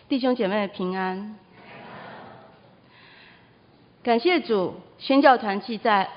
弟兄姐妹平安。感谢主，宣教团契在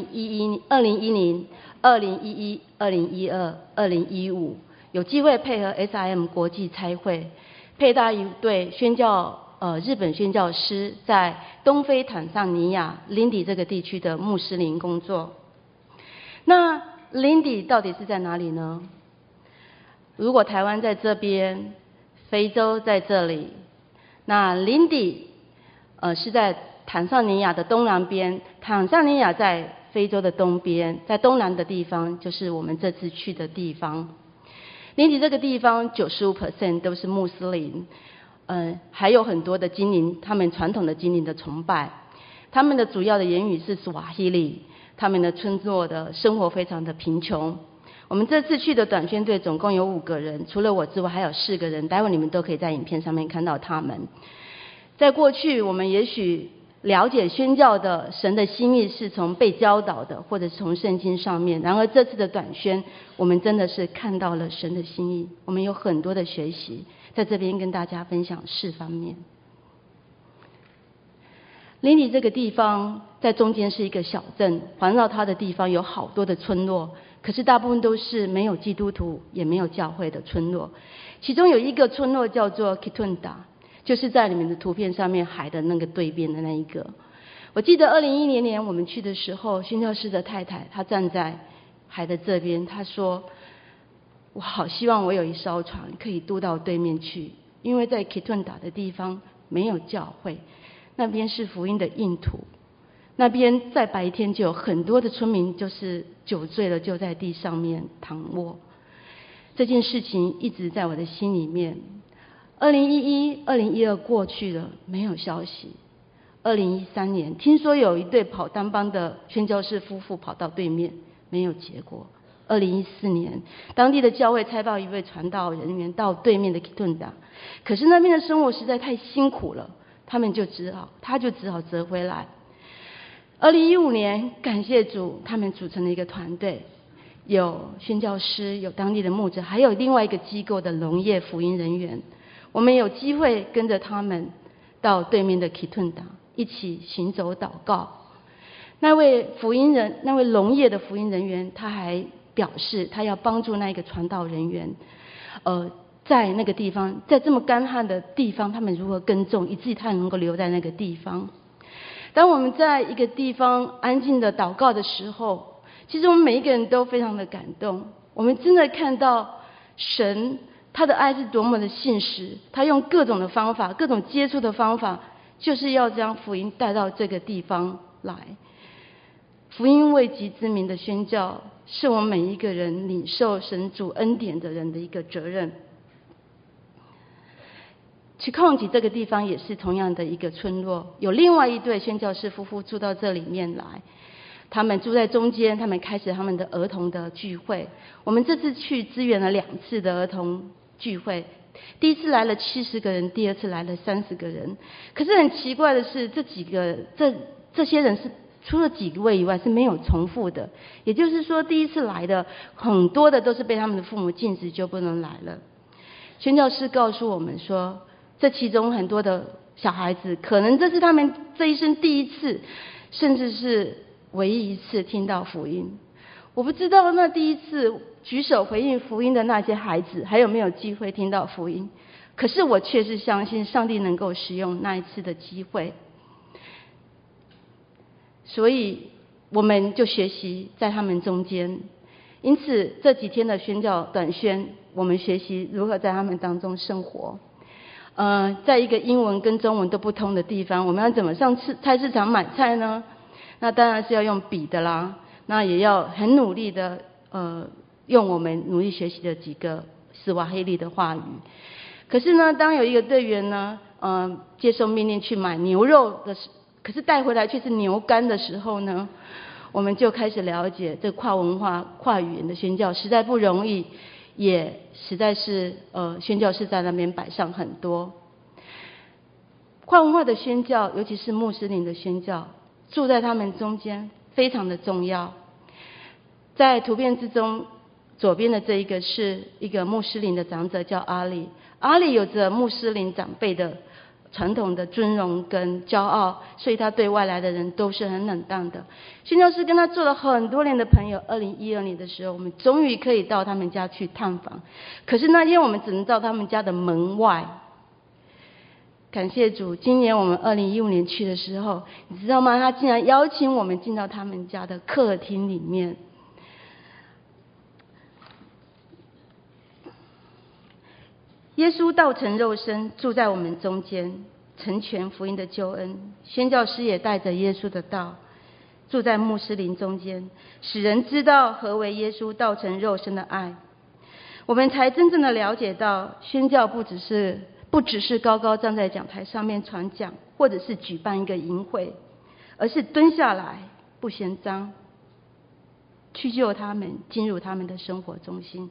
2010、2011、2012、2015有机会配合 SIM 国际差会，配搭一对日本宣教师在东非坦桑尼亚林迪这个地区的穆斯林工作。那林迪到底是在哪里呢？如果台湾在这边，非洲在这里，那林迪是在坦桑尼亚的东南边，坦桑尼亚在非洲的东边，在东南的地方就是我们这次去的地方。林迪这个地方95% 都是穆斯林，还有很多的精灵，他们传统的精灵的崇拜，他们的主要的言语是斯瓦希里，他们的村落的生活非常的贫穷。我们这次去的短宣队总共有5个人，除了我之外还有4个人，待会你们都可以在影片上面看到他们。在过去我们也许了解宣教的神的心意是从被教导的，或者是从圣经上面，然而这次的短宣我们真的是看到了神的心意，我们有很多的学习，在这边跟大家分享4方面。林迪这个地方在中间是一个小镇，环绕它的地方有好多的村落，可是大部分都是没有基督徒也没有教会的村落。其中有一个村落叫做 Kitunda， 就是在你们的图片上面海的那个对边的那一个。我记得2010年我们去的时候，宣教师的太太她站在海的这边，她说我好希望我有一艘船可以渡到对面去，因为在 Kitunda 的地方没有教会，那边是福音的硬土，那边在白天就有很多的村民就是酒醉了就在地上面躺卧。这件事情一直在我的心里面。2011、2012过去了，没有消息。2013年听说有一对跑单帮的宣教士夫妇跑到对面，没有结果。2014年当地的教会差派一位传道人员到对面的 Kitunda， 可是那边的生活实在太辛苦了，他就只好折回来。2015年感谢主，他们组成了一个团队，有宣教师，有当地的牧者，还有另外一个机构的农业福音人员。我们有机会跟着他们到对面的 Kitunda 一起行走祷告。那位农业的福音人员，他还表示他要帮助那一个传道人员，在那个地方，在这么干旱的地方，他们如何耕种，以至于他能够留在那个地方。当我们在一个地方安静的祷告的时候，其实我们每一个人都非常的感动。我们真的看到神他的爱是多么的信实，他用各种的方法，各种接触的方法，就是要将福音带到这个地方来。福音为己之民的宣教，是我们每一个人领受神主恩典的人的一个责任。去控吉这个地方也是同样的一个村落，有另外一对宣教士夫妇住到这里面来，他们住在中间，他们开始他们的儿童的聚会。我们这次去支援了2次的儿童聚会，第一次来了70个人，第2次来了30个人。可是很奇怪的是，这些人是除了几位以外是没有重复的，也就是说第一次来的很多的都是被他们的父母禁止就不能来了。宣教师告诉我们说，这其中很多的小孩子可能这是他们这一生第一次，甚至是唯一一次听到福音。我不知道那第一次举手回应福音的那些孩子还有没有机会听到福音，可是我确实相信上帝能够使用那一次的机会。所以我们就学习在他们中间，因此这几天的宣教短宣，我们学习如何在他们当中生活。在一个英文跟中文都不通的地方，我们要怎么上菜市场买菜呢？那当然是要用笔的啦，那也要很努力的用我们努力学习的几个斯瓦黑利的话语。可是呢，当有一个队员呢接受命令去买牛肉的时候，可是带回来却是牛肝的时候呢，我们就开始了解这跨文化跨语言的宣教实在不容易，也实在是宣教士在那边摆上很多。跨文化的宣教，尤其是穆斯林的宣教，住在他们中间非常的重要。在图片之中左边的这一个是一个穆斯林的长者叫阿里， 阿里有着穆斯林长辈的传统的尊荣跟骄傲，所以他对外来的人都是很冷淡的。宣教师跟他做了很多年的朋友，2012年的时候，我们终于可以到他们家去探访。可是那天我们只能到他们家的门外。感谢主，今年我们2015年去的时候，你知道吗？他竟然邀请我们进到他们家的客厅里面。耶稣道成肉身，住在我们中间，成全福音的救恩。宣教师也带着耶稣的道，住在穆斯林中间，使人知道何为耶稣道成肉身的爱。我们才真正的了解到，宣教不只是高高站在讲台上面传讲，或者是举办一个营会，而是蹲下来不嫌脏，去救他们，进入他们的生活中心。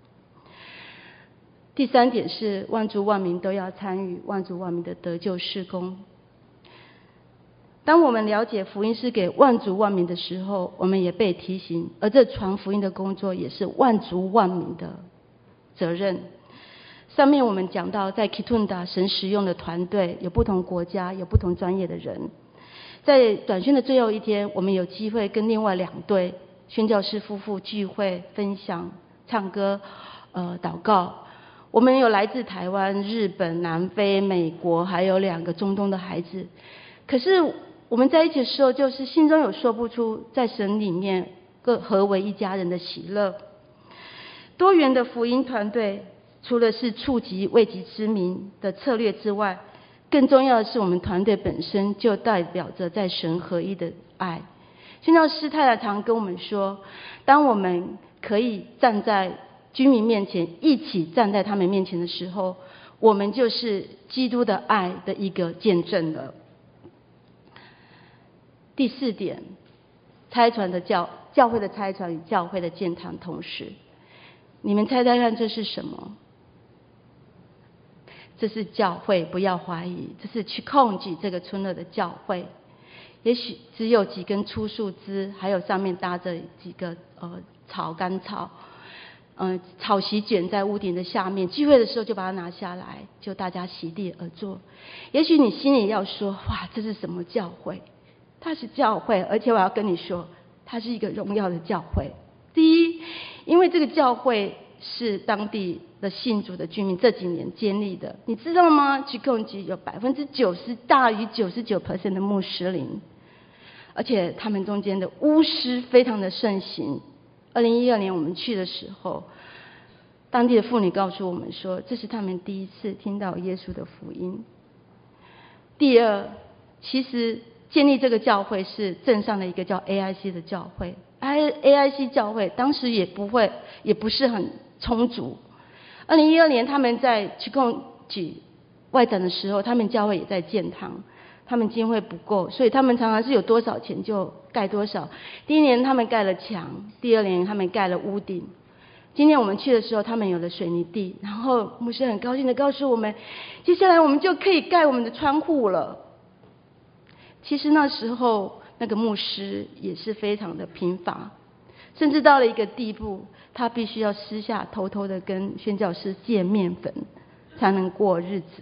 第3点是万族万民都要参与万族万民的得救事工。当我们了解福音是给万族万民的时候，我们也被提醒，而这传福音的工作也是万族万民的责任。上面我们讲到，在 Kitunda 神使用的团队有不同国家，有不同专业的人。在短宣的最后一天，我们有机会跟另外2对宣教士夫妇聚会、分享、唱歌、祷告。我们有来自台湾、日本、南非、美国，还有2个中东的孩子。可是我们在一起的时候，就是心中有说不出在神里面合为一家人的喜乐。多元的福音团队，除了是触及未及之民的策略之外，更重要的是我们团队本身就代表着在神合一的爱。宣教师太太常跟我们说，当我们可以站在居民面前，一起站在他们面前的时候，我们就是基督的爱的一个见证了。第4点，差传的教会的差传与教会的建堂同时，你们猜猜看这是什么？这是教会，不要怀疑，这是去控制这个村落的教会。也许只有几根粗树枝，还有上面搭着几个干草。草席卷在屋顶的下面，聚会的时候就把它拿下来，就大家席地而坐。也许你心里要说，哇，这是什么教会？它是教会，而且我要跟你说，它是一个荣耀的教会。第一，因为这个教会是当地的信主的居民这几年建立的，你知道吗？去共计有90%大于99% 的穆斯林，而且他们中间的巫师非常的盛行。2012年我们去的时候，当地的妇女告诉我们说，这是他们第一次听到耶稣的福音。第二，其实建立这个教会是镇上的一个叫 AIC 的教会。AIC 教会当时也不是很充足。2012年他们在去共举外展的时候，他们教会也在建堂。他们经费不够，所以他们常常是有多少钱就盖多少。第1年他们盖了墙，第2年他们盖了屋顶。今年我们去的时候，他们有了水泥地，然后牧师很高兴的告诉我们，接下来我们就可以盖我们的窗户了。其实那时候那个牧师也是非常的贫乏，甚至到了一个地步，他必须要私下偷偷的跟宣教师借面粉才能过日子。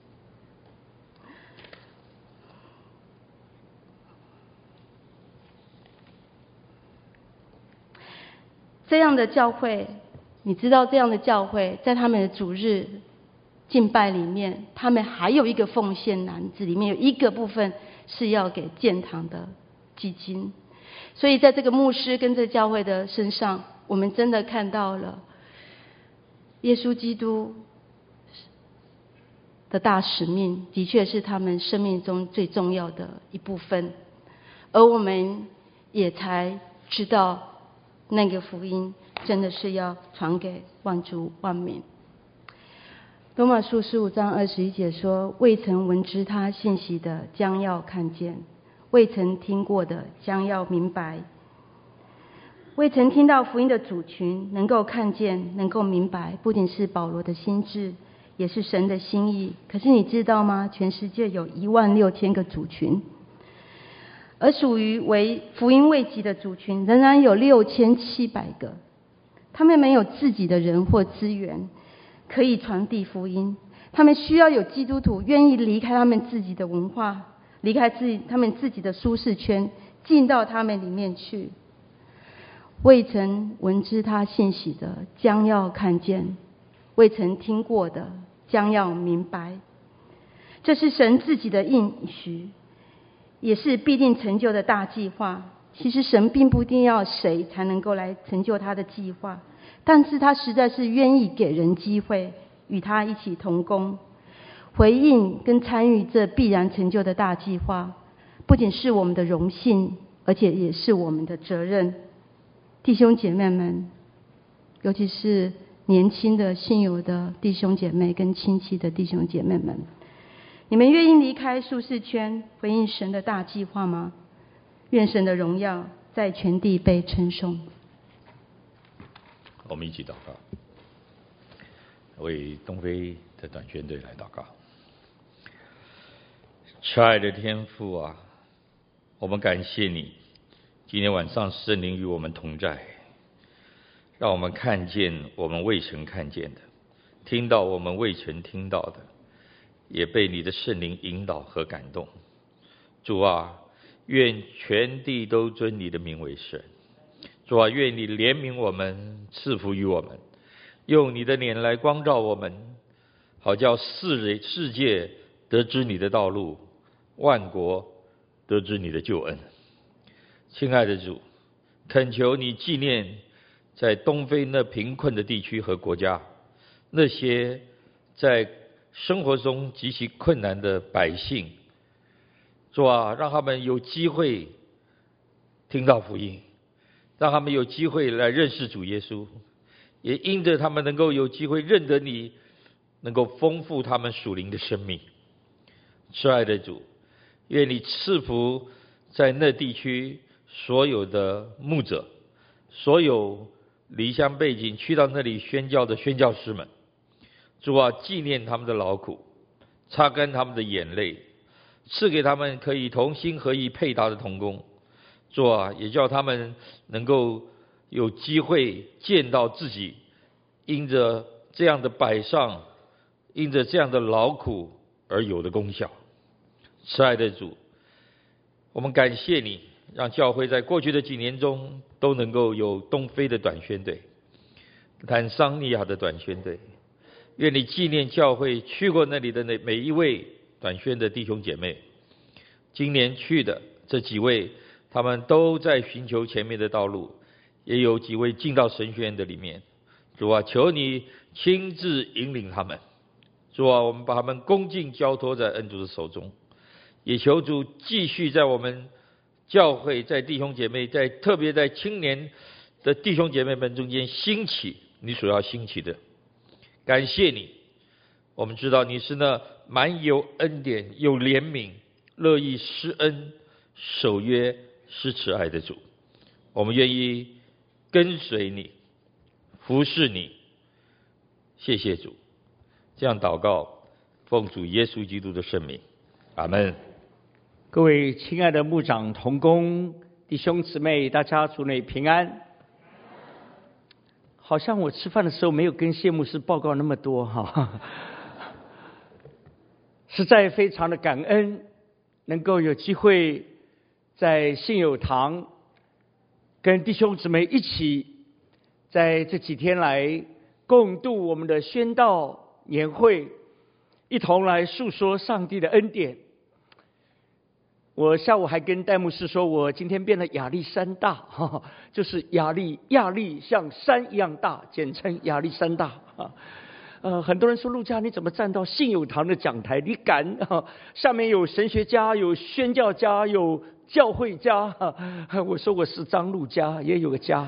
这样的教会，你知道这样的教会在他们的主日敬拜里面，他们还有一个奉献篮子，里面有一个部分是要给建堂的基金。所以在这个牧师跟这教会的身上，我们真的看到了耶稣基督的大使命，的确是他们生命中最重要的一部分。而我们也才知道那个福音真的是要传给万族万民。罗马书15章21节说，未曾闻知他信息的将要看见，未曾听过的将要明白。未曾听到福音的族群能够看见，能够明白，不仅是保罗的心志，也是神的心意。可是你知道吗？全世界有16000个族群，而属于为福音未及的族群仍然有6700个。他们没有自己的人或资源， 可以传递福音。他们需要有基督徒愿意离开他们自己的文化，离开他们自己的舒适圈，进到他们里面去。未曾闻知他信息的，将要看见；未曾听过的，将要明白。这是神自己的应许，也是必定成就的大计划。其实神并不一定要谁才能够来成就他的计划，但是他实在是愿意给人机会与他一起同工，回应跟参与这必然成就的大计划，不仅是我们的荣幸，而且也是我们的责任。弟兄姐妹们，尤其是年轻的信友的弟兄姐妹跟亲戚的弟兄姐妹们，你们愿意离开舒适圈，回应神的大计划吗？愿神的荣耀在全地被称颂。 我们一起祷告，为东非的短宣队来祷告。亲爱的天父啊，我们感谢你，今天晚上圣灵与我们同在，让我们看见我们未曾看见的，听到我们未曾听到的，也被你的圣灵引导和感动。主啊，愿全地都尊你的名为圣。主啊，愿你怜悯我们，赐福于我们，用你的脸来光照我们，好叫世界得知你的道路，万国得知你的救恩。亲爱的主，恳求你纪念在东非那贫困的地区和国家，那些在生活中极其困难的百姓。主啊，让他们有机会听到福音，让他们有机会来认识主耶稣，也因着他们能够有机会认得你，能够丰富他们属灵的生命。亲爱的主，愿你赐福在那地区所有的牧者，所有离乡背井去到那里宣教的宣教师们。主啊，纪念他们的劳苦，擦干他们的眼泪，赐给他们可以同心合意配搭的同工。主啊，也叫他们能够有机会见到自己因着这样的摆上，因着这样的劳苦而有的功效。慈爱的主，我们感谢你，让教会在过去的几年中都能够有东非的短宣队，坦桑尼亚的短宣队。愿你纪念教会去过那里的每一位短宣的弟兄姐妹。今年去的这几位，他们都在寻求前面的道路，也有几位进到神学院的里面。主啊，求你亲自引领他们。主啊，我们把他们恭敬交托在恩主的手中，也求主继续在我们教会，在弟兄姐妹，特别在青年的弟兄姐妹们中间兴起你所要兴起的。感谢你，我们知道你是那满有恩典、有怜悯、乐意施恩、守约施慈爱的主。我们愿意跟随你，服侍你。谢谢主，这样祷告，奉主耶稣基督的圣名，阿们。 各位亲爱的牧长同工弟兄姊妹，大家主内平安。好像我吃饭的时候没有跟谢牧师报告那么多哈，实在非常的感恩，能够有机会在信友堂跟弟兄姊妹一起，在这几天来共度我们的宣道年会，一同来述说上帝的恩典。我下午还跟戴牧师说，我今天变了亚历山大，就是亚历像山一样大，简称亚历山大。很多人说陆家你怎么站到信友堂的讲台？你敢？下面有神学家，有宣教家，有教会家。我说我是张陆家，也有个家。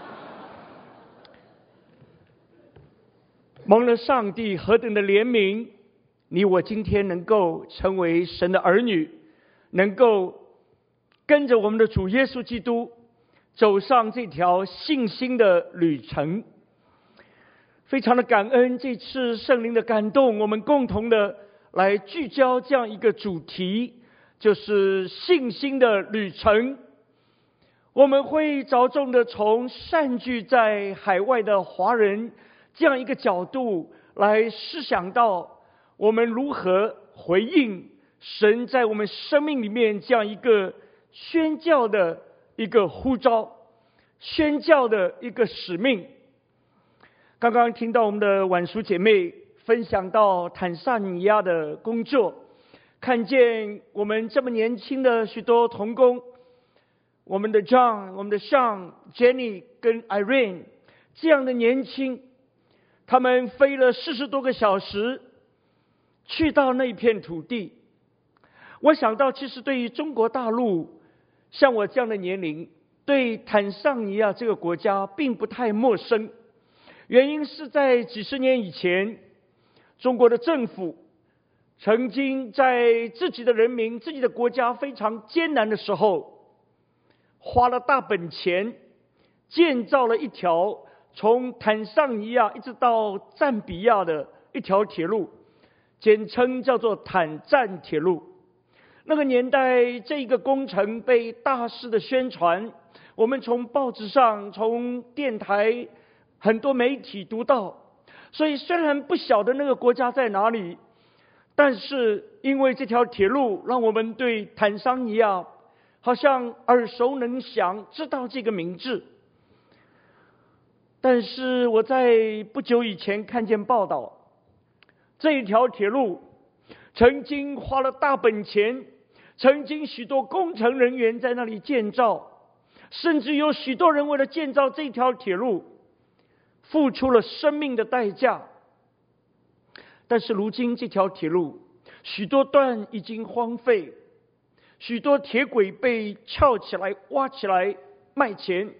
蒙了上帝何等的怜悯，你我今天能够成为神的儿女，能够跟着我们的主耶稣基督走上这条信心的旅程。非常的感恩这次圣灵的感动，我们共同的来聚焦这样一个主题，就是信心的旅程。我们会着重的从散居在海外的华人这样一个角度来思想到我们如何回应神在我们生命里面这样一个宣教的一个呼召，宣教的一个使命。刚刚听到我们的婉淑姐妹分享到坦桑尼亚的工作，看见我们这么年轻的许多同工，我们的 John、我们的 Sean、Jenny 跟 Irene 这样的年轻，他们飞了40多个小时去到那片土地。我想到，其实对于中国大陆像我这样的年龄，对坦桑尼亚这个国家并不太陌生。原因是在几十年以前，中国的政府曾经在自己的人民、自己的国家非常艰难的时候，花了大本钱建造了一条从坦桑尼亚一直到赞比亚的一条铁路，简称叫做坦赞铁路。那个年代，这个工程被大肆的宣传，我们从报纸上、从电台很多媒体读到。所以虽然不晓得那个国家在哪里，但是因为这条铁路让我们对坦桑尼亚好像耳熟能详，知道这个名字。但是我在不久以前看见报道，这一条铁路曾经花了大本钱，曾经许多工程人员在那里建造，甚至有许多人为了建造这条铁路付出了生命的代价。但是如今这条铁路许多段已经荒废，许多铁轨被撬起来、挖起来卖钱。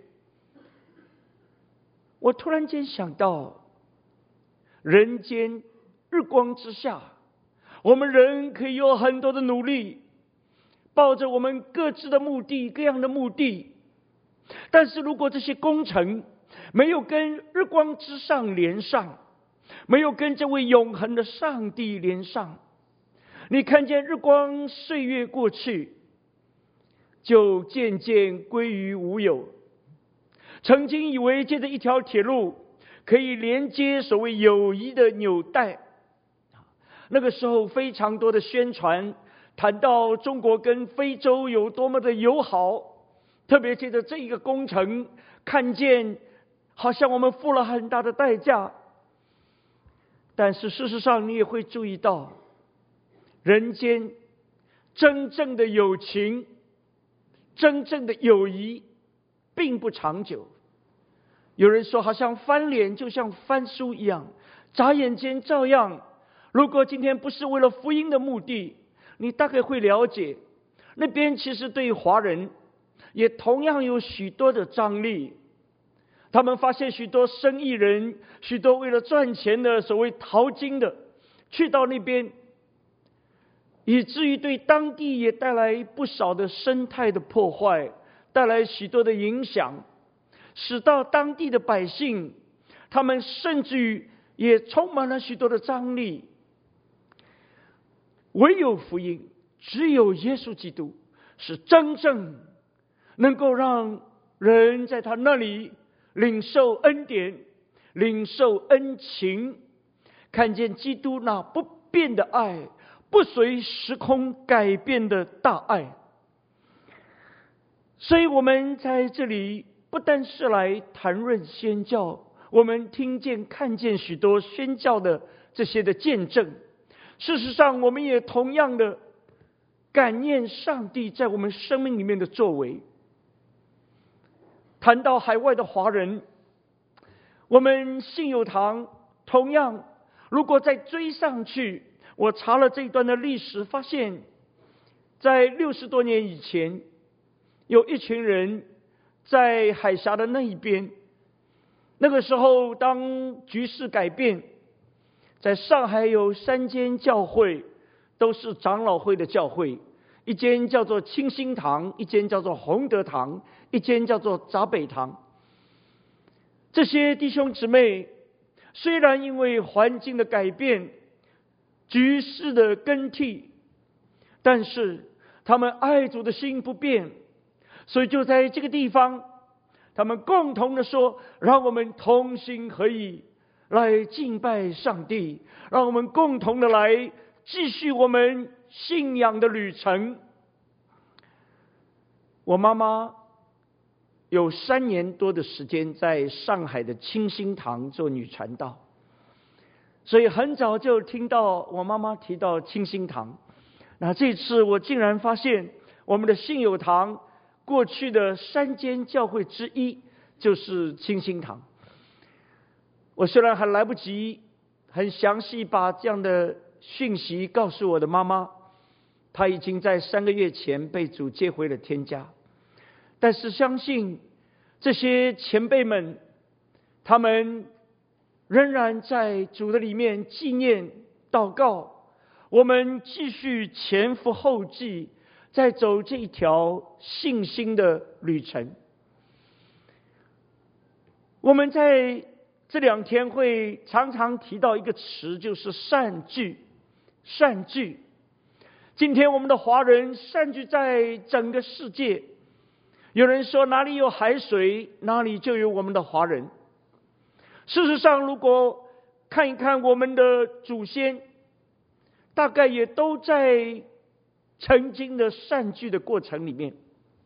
我突然间想到，人间日光之下，我们人可以有很多的努力，抱着我们各自的目的、各样的目的。但是如果这些工程没有跟日光之上连上，没有跟这位永恒的上帝连上，你看见日光岁月过去，就渐渐归于无有。曾经以为借着一条铁路可以连接所谓友谊的纽带，那个时候非常多的宣传谈到中国跟非洲有多么的友好，特别借着这一个工程，看见好像我们付了很大的代价。但是事实上你也会注意到，人间真正的友情、真正的友谊并不长久。有人说好像翻脸就像翻书一样，眨眼间照样。如果今天不是为了福音的目的，你大概会了解，那边其实对华人也同样有许多的张力。他们发现许多生意人，许多为了赚钱的所谓淘金的，去到那边，以至于对当地也带来不少的生态的破坏，带来许多的影响，使到当地的百姓，他们甚至于也充满了许多的张力。唯有福音，只有耶稣基督是真正能够让人在他那里领受恩典、领受恩情，看见基督那不变的爱，不随时空改变的大爱。所以我们在这里不单是来谈论宣教，我们听见看见许多宣教的这些的见证。事实上我们也同样的感念上帝在我们生命里面的作为。谈到海外的华人，我们信友堂同样，如果再追上去，我查了这一段的历史，发现在60多年以前，有一群人在海峡的那一边。那个时候当局势改变，在上海有3间教会，都是长老会的教会，一间叫做清心堂，一间叫做洪德堂，一间叫做闸北堂。这些弟兄姊妹虽然因为环境的改变、局势的更替，但是他们爱主的心不变，所以就在这个地方，他们共同的说，让我们同心合意， 来敬拜上帝，让我们共同的来继续我们信仰的旅程。我妈妈有3年多的时间在上海的清心堂做女传道，所以很早就听到我妈妈提到清心堂。那这次我竟然发现我们的信友堂过去的3间教会之一就是清心堂。我虽然还来不及很详细把这样的讯息告诉我的妈妈，她已经在3个月前被主接回了天家。但是相信这些前辈们，他们仍然在主的里面纪念祷告，我们继续前赴后继，在走这一条信心的旅程。我们在这2天会常常提到一个词，就是善聚。善聚，今天我们的华人散聚在整个世界，有人说哪里有海水，哪里就有我们的华人。事实上，如果看一看我们的祖先，大概也都在曾经的散聚的过程里面。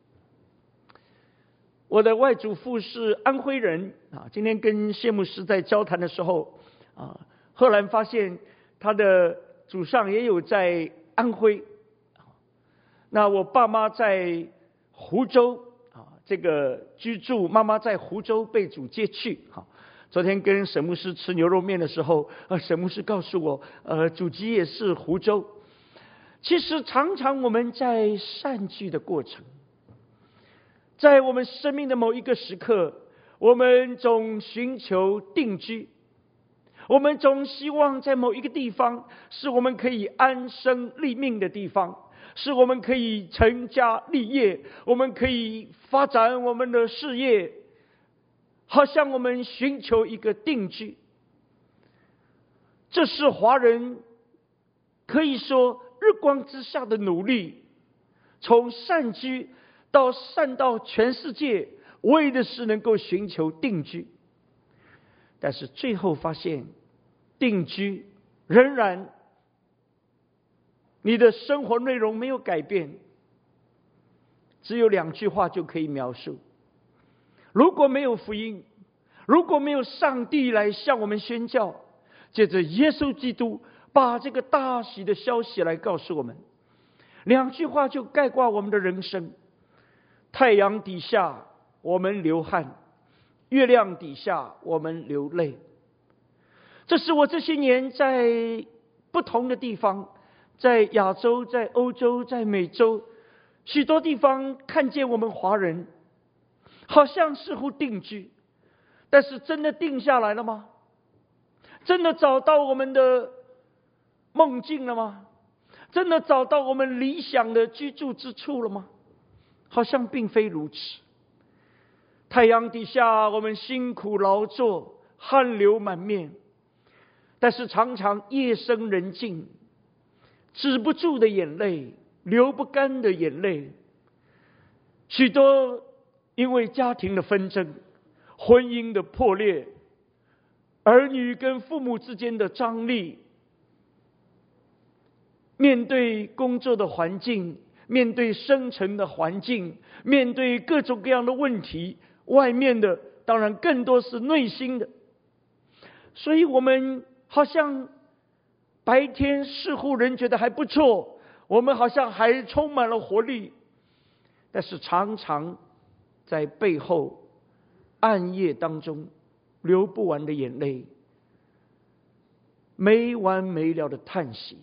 我的外祖父是安徽人啊，今天跟谢牧师在交谈的时候啊，赫然发现他的祖上也有在安徽。那我爸妈在湖州这个居住，妈妈在湖州被主接去。昨天跟沈牧师吃牛肉面的时候，沈牧师告诉我，祖籍也是湖州。其实常常我们在散聚的过程，在我们生命的某一个时刻，我们总寻求定居，我们总希望在某一个地方是我们可以安身立命的地方，是我们可以成家立业，我们可以发展我们的事业，好像我们寻求一个定居。这是华人可以说日光之下的努力，从散居到散到全世界，为的是能够寻求定居。但是最后发现，定居仍然你的生活内容没有改变，只有2句话就可以描述。如果没有福音，如果没有上帝来向我们宣教，借着耶稣基督把这个大喜的消息来告诉我们，2句话就概括我们的人生。太阳底下我们流汗，月亮底下我们流泪。这是我这些年在不同的地方，在亚洲，在欧洲，在美洲，许多地方看见我们华人好像似乎定居，但是真的定下来了吗？真的找到我们的梦境了吗？真的找到我们理想的居住之处了吗？好像并非如此。太阳底下我们辛苦劳作，汗流满面，但是常常夜深人静，止不住的眼泪，流不干的眼泪。许多因为家庭的纷争，婚姻的破裂，儿女跟父母之间的张力，面对工作的环境，面对生存的环境，面对各种各样的问题，外面的当然更多是内心的。所以我们好像白天似乎人觉得还不错，我们好像还充满了活力，但是常常在背后暗夜当中流不完的眼泪，没完没了的叹息。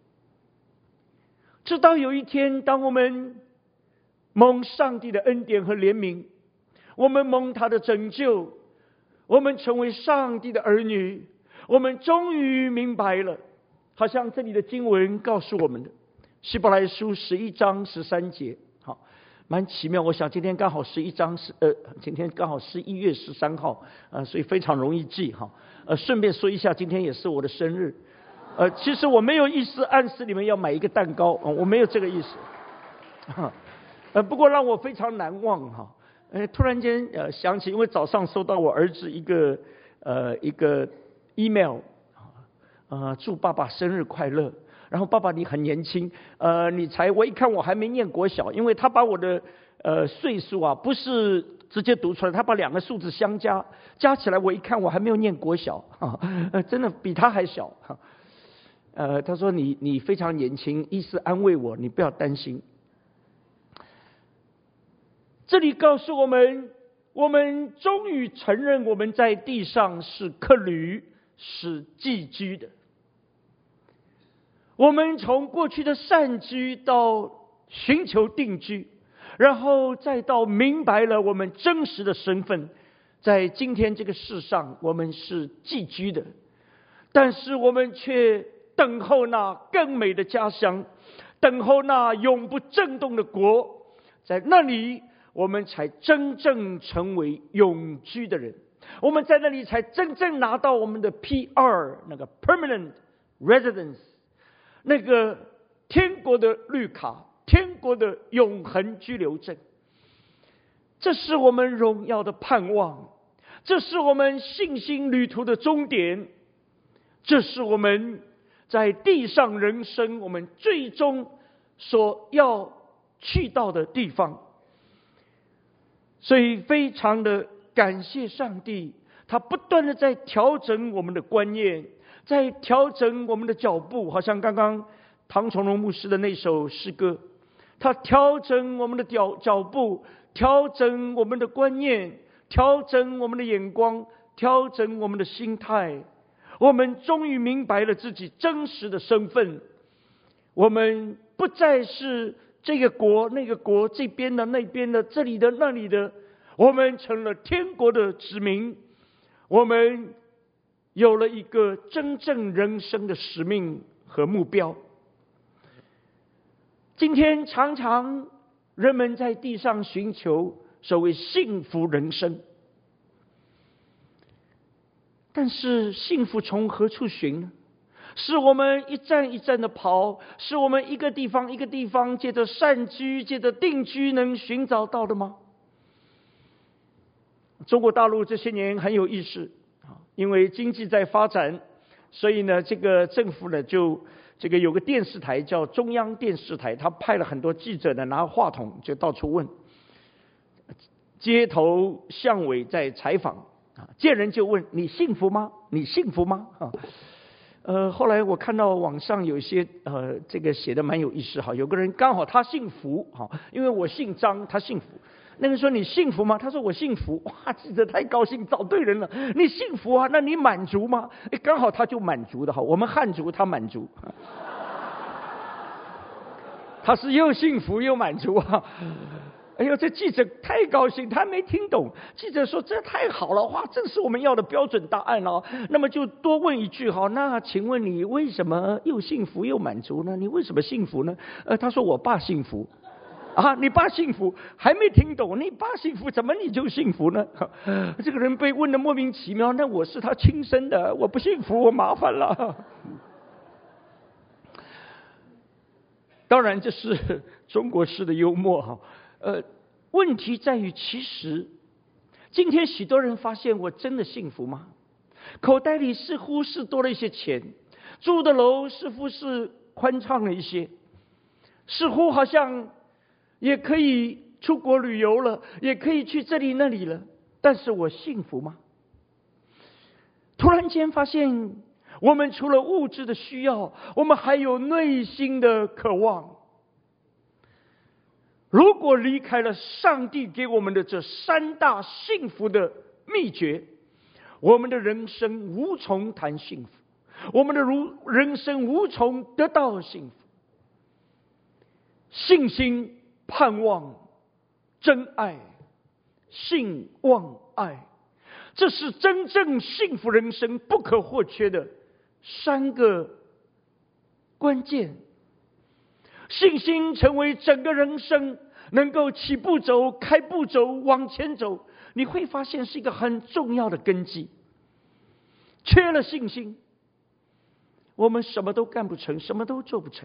直到有一天，当我们蒙上帝的恩典和怜悯，我们蒙他的拯救，我们成为上帝的儿女，我们终于明白了，好像这里的经文告诉我们的，希伯来书11章13节，好，蛮奇妙。我想今天刚好11章今天刚好11月13号，所以非常容易记哈。顺便说一下，今天也是我的生日。其实我没有意思暗示你们要买一个蛋糕，我没有这个意思。不过让我非常难忘哈。突然间想起，因为早上收到我儿子一个 email，祝爸爸生日快乐。然后爸爸你很年轻，我一看我还没念国小，因为他把我的岁数啊不是直接读出来，他把2个数字相加起来，我一看我还没有念国小，真的比他还小。他说你非常年轻，意思安慰我，你不要担心。这里告诉我们，我们终于承认我们在地上是客旅，是寄居的。我们从过去的散居到寻求定居，然后再到明白了我们真实的身份，在今天这个世上我们是寄居的，但是我们却等候那更美的家乡，等候那永不震动的国，在那里我们才真正成为永居的人，我们在那里才真正拿到我们的 PR， 那个 Permanent Residence， 那个天国的绿卡，天国的永恒居留证。这是我们荣耀的盼望，这是我们信心旅途的终点，这是我们在地上人生我们最终所要去到的地方。所以非常的感谢上帝，他不断的在调整我们的观念，在调整我们的脚步，好像刚刚唐崇荣牧师的那首诗歌，他调整我们的脚步，调整我们的观念，调整我们的眼光，调整我们的心态。我们终于明白了自己真实的身份，我们不再是这个国那个国，这边的那边的，这里的那里的，我们成了天国的子民，我们有了一个真正人生的使命和目标。今天常常人们在地上寻求所谓幸福人生，但是幸福从何处寻呢？是我们一站一站的跑，是我们一个地方一个地方借着散居借着定居能寻找到的吗？中国大陆这些年很有意思，因为经济在发展，所以呢这个政府呢就有个电视台叫中央电视台，他派了很多记者呢拿话筒就到处问，街头巷尾在采访，见人就问你幸福吗？你幸福吗？后来我看到网上有一些这个写的蛮有意思，有个人刚好他姓福，因为我姓张，他姓福。那个人说你幸福吗？他说我幸福。哇，记者太高兴，找对人了。你幸福啊？那你满足吗？刚好他就满足的，我们汉族他满足，他是又幸福又满足啊。哎呦，这记者太高兴，他没听懂。记者说这太好了，哇，这是我们要的标准答案哦。那么就多问一句，那请问你为什么又幸福又满足呢？你为什么幸福呢？他说我爸幸福。你爸幸福，还没听懂，你爸幸福怎么你就幸福呢？这个人被问得莫名其妙，那我是他亲生的，我不幸福我麻烦了。当然这是中国式的幽默问题在于，其实今天许多人发现，我真的幸福吗？口袋里似乎是多了一些钱，住的楼似乎是宽敞了一些，似乎好像也可以出国旅游了，也可以去这里那里了，但是我幸福吗？突然间发现，我们除了物质的需要，我们还有内心的渴望。如果离开了上帝给我们的这3大幸福的秘诀，我们的人生无从谈幸福，我们的人生无从得到幸福。信心、盼望、真爱、信望爱，这是真正幸福人生不可或缺的3个关键。信心成为整个人生能够起步走、开步走、往前走，你会发现是一个很重要的根基。缺了信心，我们什么都干不成，什么都做不成。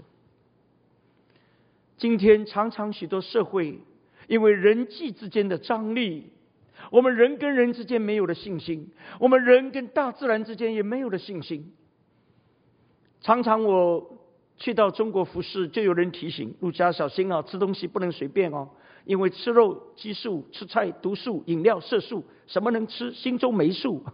今天常常许多社会因为人际之间的张力， 我们人跟人之间没有了信心，我们人跟大自然之间也没有了信心。常常我去到中国服侍，就有人提醒陆家小心啊，吃东西不能随便哦，因为吃肉激素，吃菜毒素，饮料色素，什么能吃，心中没数，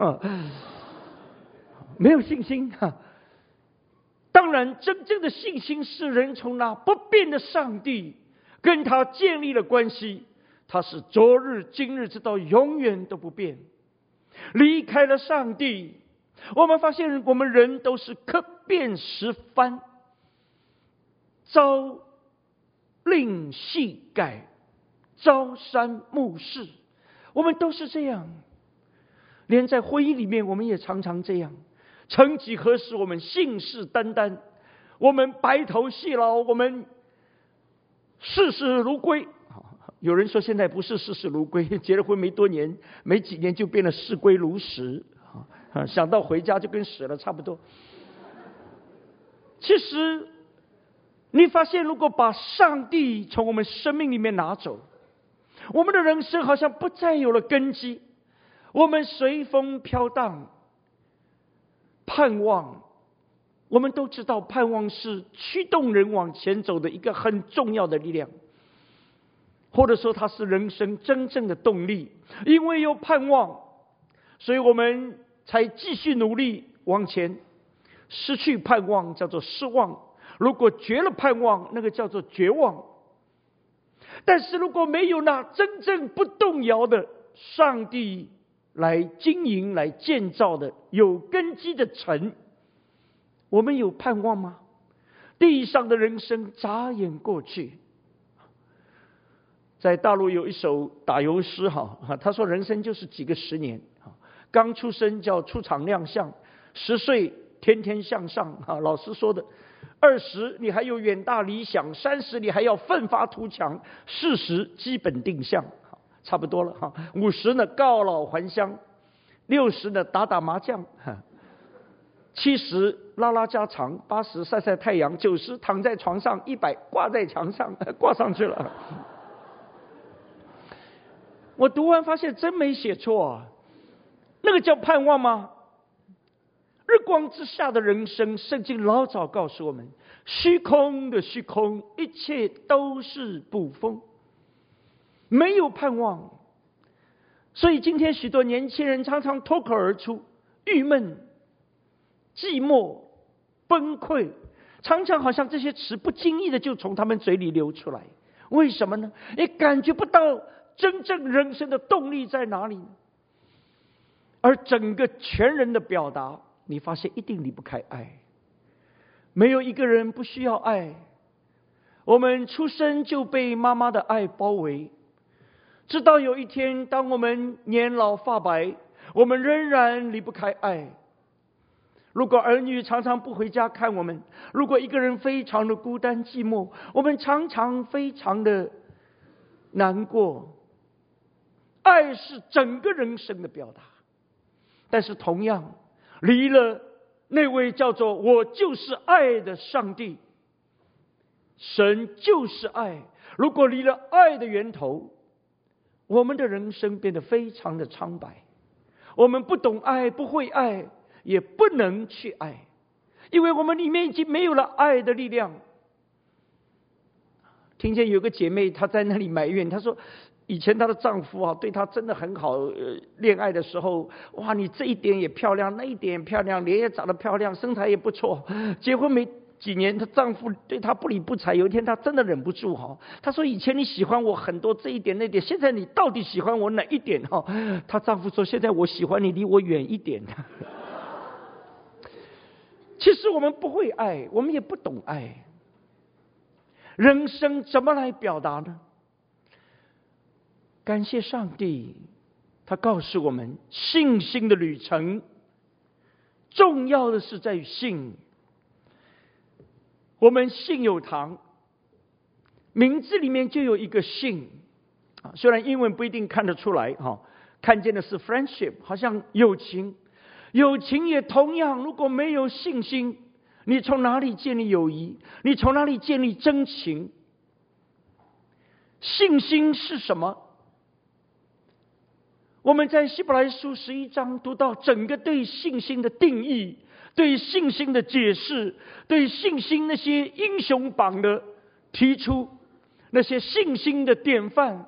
没有信心。当然，真正的信心是人从那不变的上帝跟他建立了关系，他是昨日今日直到永远都不变。离开了上帝，我们发现我们人都是客变十番，朝令夕改，朝三暮四，我们都是这样。连在婚姻里面我们也常常这样，曾几何时我们信誓旦旦，我们白头偕老，我们视死如归。有人说现在不是视死如归，结了婚没几年就变得视归如死，想到回家就跟死了差不多。其实你发现，如果把上帝从我们生命里面拿走，我们的人生好像不再有了根基，我们随风飘荡。盼望，我们都知道盼望是驱动人往前走的一个很重要的力量，或者说它是人生真正的动力。因为有盼望，所以我们才继续努力往前。失去盼望叫做失望，如果绝了盼望，那个叫做绝望。但是如果没有那真正不动摇的上帝来经营来建造的有根基的城，我们有盼望吗？地上的人生眨眼过去。在大陆有一首打油诗，他说人生就是几个十年，刚出生叫出场亮相，10岁天天向上，老师说的，20你还有远大理想，30你还要奋发图强，40基本定向，差不多了，50呢告老还乡，60呢打打麻将，70拉拉家常，80晒晒太阳，90躺在床上，100挂在墙上，挂上去了。我读完发现真没写错啊，那个叫盼望吗？日光之下的人生，圣经老早告诉我们，虚空的虚空，一切都是捕风，没有盼望。所以今天许多年轻人常常脱口而出郁闷、寂寞、崩溃，常常好像这些词不经意的就从他们嘴里流出来。为什么呢？也感觉不到真正人生的动力在哪里。而整个全人的表达，你发现一定离不开爱。没有一个人不需要爱。我们出生就被妈妈的爱包围，直到有一天当我们年老发白，我们仍然离不开爱。如果儿女常常不回家看我们，如果一个人非常的孤单寂寞，我们常常非常的难过。爱是整个人生的表达，但是同样离了那位叫做我就是爱的上帝，神就是爱，如果离了爱的源头，我们的人生变得非常的苍白。我们不懂爱，不会爱，也不能去爱，因为我们里面已经没有了爱的力量。听见有个姐妹她在那里埋怨，她说以前她的丈夫对她真的很好，恋爱的时候，哇，你这一点也漂亮，那一点也漂亮，脸也长得漂亮，身材也不错。结婚没几年，她丈夫对她不理不睬。有一天她真的忍不住她说以前你喜欢我很多这一点那点，现在你到底喜欢我哪一点她丈夫说现在我喜欢你离我远一点。其实我们不会爱，我们也不懂爱。人生怎么来表达呢？感谢上帝，他告诉我们信心的旅程，重要的是在于信。我们信有堂，名字里面就有一个信虽然英文不一定看得出来看见的是 friendship， 好像友情。友情也同样，如果没有信心，你从哪里建立友谊？你从哪里建立真情？信心是什么？ 我们在希伯来书11章读到整个对信心的定义，对信心的解释，对信心那些英雄榜的提出，那些信心的典范。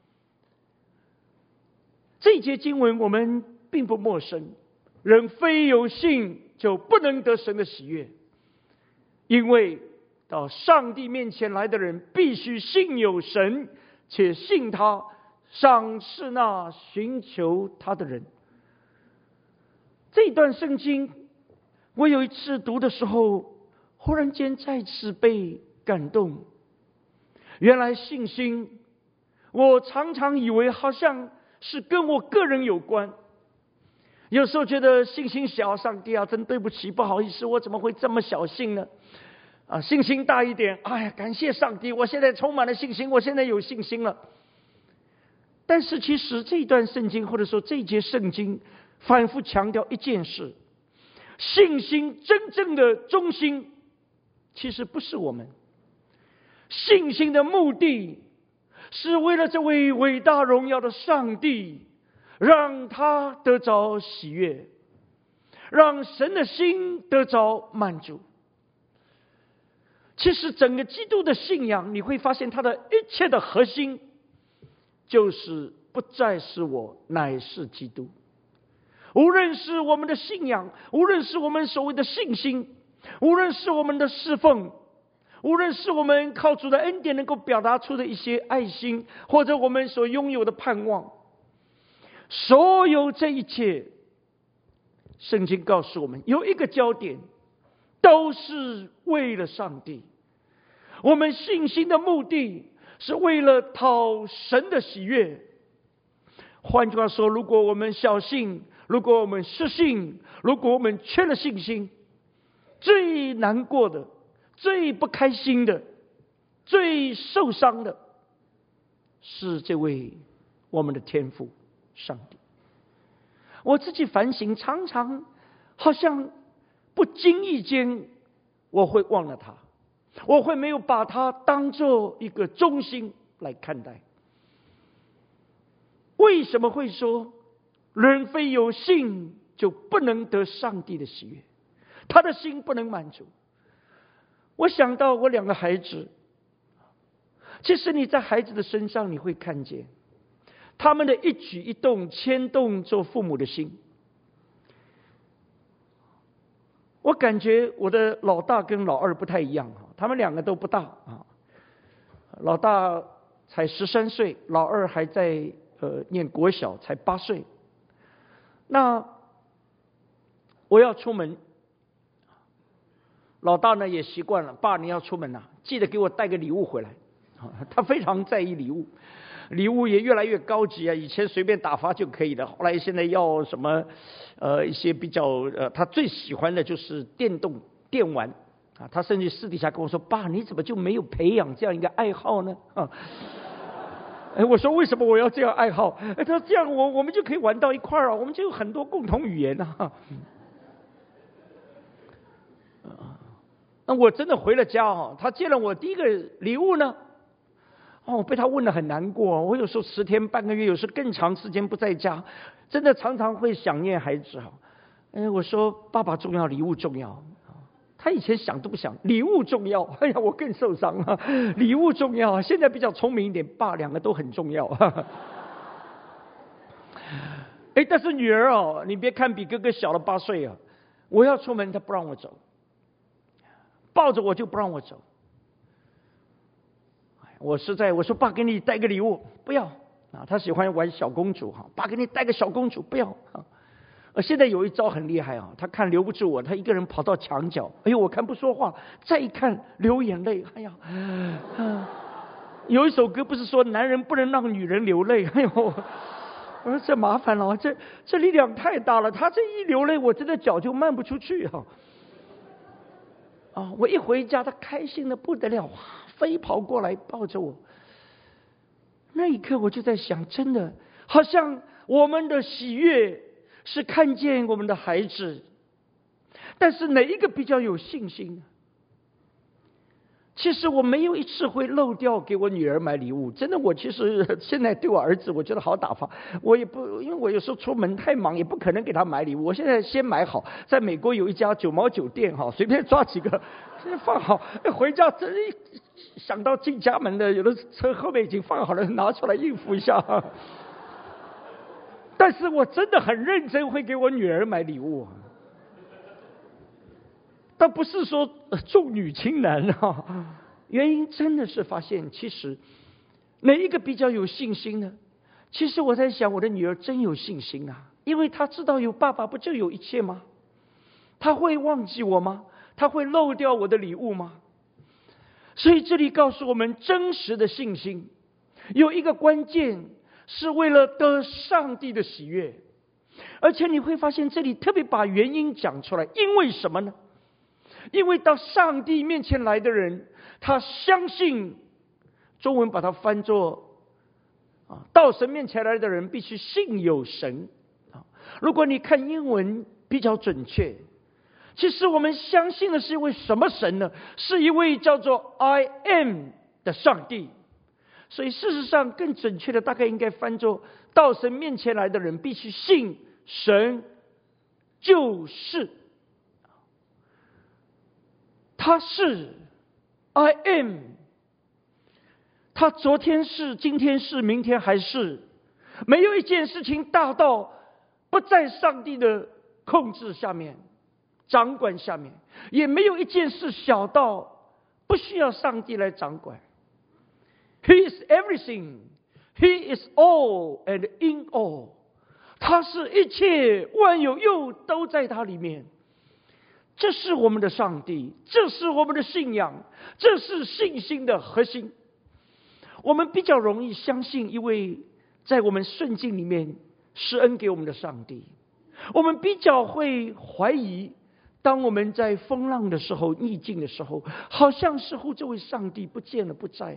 这一节经文我们并不陌生，人非有信就不能得神的喜悦，因为到上帝面前来的人必须信有神，且信他赏赐那寻求他的人。这段圣经我有一次读的时候，忽然间再次被感动。原来信心，我常常以为好像是跟我个人有关。有时候觉得信心小，上帝啊，真对不起，不好意思，我怎么会这么小信呢？信心大一点，哎呀，感谢上帝，我现在充满了信心，我现在有信心了。但是其实这段圣经，或者说这一节圣经，反复强调一件事：信心真正的中心，其实不是我们。信心的目的是为了这位伟大荣耀的上帝，让他得着喜悦，让神的心得着满足。其实整个基督的信仰，你会发现它的一切的核心就是不再是我，乃是基督。无论是我们的信仰，无论是我们所谓的信心，无论是我们的侍奉，无论是我们靠主的恩典能够表达出的一些爱心，或者我们所拥有的盼望，所有这一切，圣经告诉我们有一个焦点，都是为了上帝。我们信心的目的是为了讨神的喜悦。换句话说，如果我们小信，如果我们失信，如果我们缺了信心，最难过的，最不开心的，最受伤的是这位我们的天父上帝。我自己反省，常常好像不经意间我会忘了他，我会没有把他当作一个中心来看待。为什么会说人非有信就不能得上帝的喜悦？他的心不能满足。我想到我两个孩子，其实你在孩子的身上你会看见他们的一举一动牵动做父母的心。我感觉我的老大跟老二不太一样，他们两个都不大啊，老大才13岁，老二还在念国小，才8岁。那我要出门，老大呢也习惯了，爸你要出门啊，记得给我带个礼物回来。他非常在意礼物，礼物也越来越高级啊！以前随便打发就可以的，后来现在要什么一些比较他最喜欢的就是电玩啊。他甚至私底下跟我说：“爸，你怎么就没有培养这样一个爱好呢？”我说：“为什么我要这样爱好？”他说：“这样我们就可以玩到一块儿啊，我们就有很多共同语言啊。”那我真的回了家啊，他见了我第一个礼物呢。我被他问得很难过。我有时候10天半个月，有时候更长时间不在家，真的常常会想念孩子。我说爸爸重要，礼物重要。他以前想都不想，礼物重要。哎呀，我更受伤了。礼物重要，现在比较聪明一点，爸两个都很重要。但是女儿你别看比哥哥小了8岁啊，我要出门他不让我走，抱着我就不让我走。我说爸给你带个礼物，不要啊！他喜欢玩小公主爸给你带个小公主，不要啊！现在有一招很厉害啊，他看留不住我，他一个人跑到墙角，哎呦我看不说话，再一看流眼泪，哎呀，有一首歌不是说男人不能让女人流泪，哎呦，我说这麻烦了，这力量太大了，他这一流泪，我真的脚就迈不出去我一回家，他开心的不得了，飞跑过来抱着我。那一刻我就在想，真的好像我们的喜悦是看见我们的孩子，但是哪一个比较有信心？ 其实我没有一次会漏掉给我女儿买礼物，真的。我其实现在对我儿子，我觉得好打发，我也不，因为我有时候出门太忙，也不可能给他买礼物。我现在先买好，在美国有一家9毛9店哈，随便抓几个先放好，回家真想到进家门的，有的车后面已经放好了，拿出来应付一下。但是我真的很认真，会给我女儿买礼物。但不是说重女轻男啊，原因真的是发现，其实哪一个比较有信心呢？其实我在想，我的女儿真有信心啊，因为她知道有爸爸不就有一切吗？她会忘记我吗？她会漏掉我的礼物吗？所以这里告诉我们，真实的信心有一个关键，是为了得上帝的喜悦。而且你会发现，这里特别把原因讲出来，因为什么呢？因为到上帝面前来的人，他相信，中文把它翻作到神面前来的人必须信有神。如果你看英文比较准确，其实我们相信的是一位什么神呢？是一位叫做 I am 的上帝。所以事实上更准确的大概应该翻作，到神面前来的人必须信神就是他是 I am， 他昨天是，今天是，明天还是。没有一件事情大到不在上帝的控制下面、掌管下面，也没有一件事小到不需要上帝来掌管。He is everything, He is all and in all。 他是一切，万有又都在他里面。这是我们的上帝，这是我们的信仰，这是信心的核心。我们比较容易相信一位在我们顺境里面施恩给我们的上帝，我们比较会怀疑，当我们在风浪的时候、逆境的时候，好像似乎这位上帝不见了、不在了。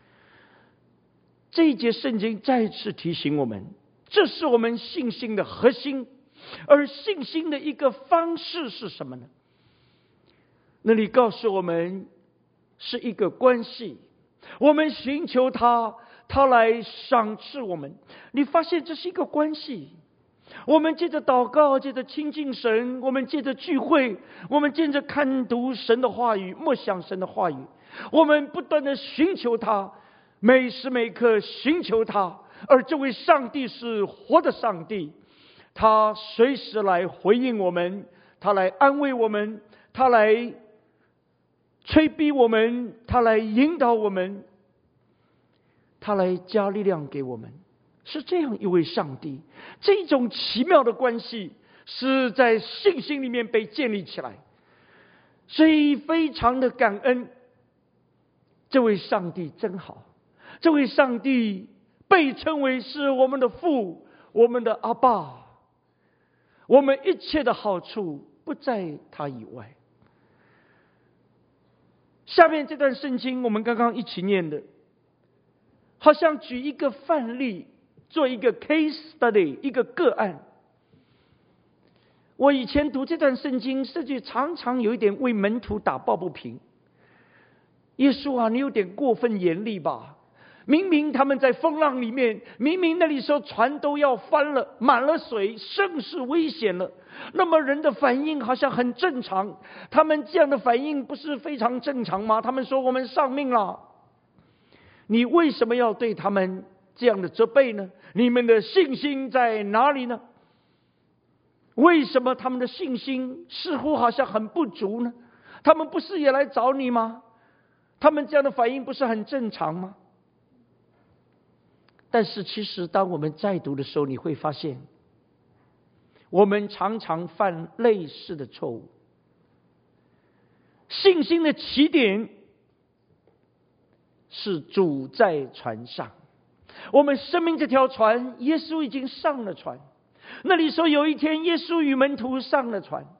这一节圣经再次提醒我们，这是我们信心的核心。而信心的一个方式是什么呢？那里告诉我们是一个关系，我们寻求他，他来赏赐我们。你发现这是一个关系，我们借着祷告，借着亲近神，我们借着聚会，我们借着看读神的话语，默想神的话语，我们不断的寻求他，每时每刻寻求他。而这位上帝是活的上帝，他随时来回应我们，他来安慰我们，他来催逼我们，他来引导我们，他来加力量给我们。是这样一位上帝，这种奇妙的关系是在信心里面被建立起来。所以非常的感恩，这位上帝真好，这位上帝被称为是我们的父，我们的阿爸，我们一切的好处不在他以外。下面这段圣经我们刚刚一起念的，好像举一个范例，做一个 case study， 一个个案。我以前读这段圣经，甚至常常有一点为门徒打抱不平。耶稣啊，你有点过分严厉吧？明明他们在风浪里面，明明那里说船都要翻了，满了水，甚是危险了，那么人的反应好像很正常，他们这样的反应不是非常正常吗？他们说我们丧命了，你为什么要对他们这样的责备呢？你们的信心在哪里呢？为什么他们的信心似乎好像很不足呢？他们不是也来找你吗？他们这样的反应不是很正常吗？但是其实当我们再读的时候，你会发现我们常常犯类似的错误。信心的起点是主在船上，我们生命这条船，耶稣已经上了船。那里说有一天耶稣与门徒上了船，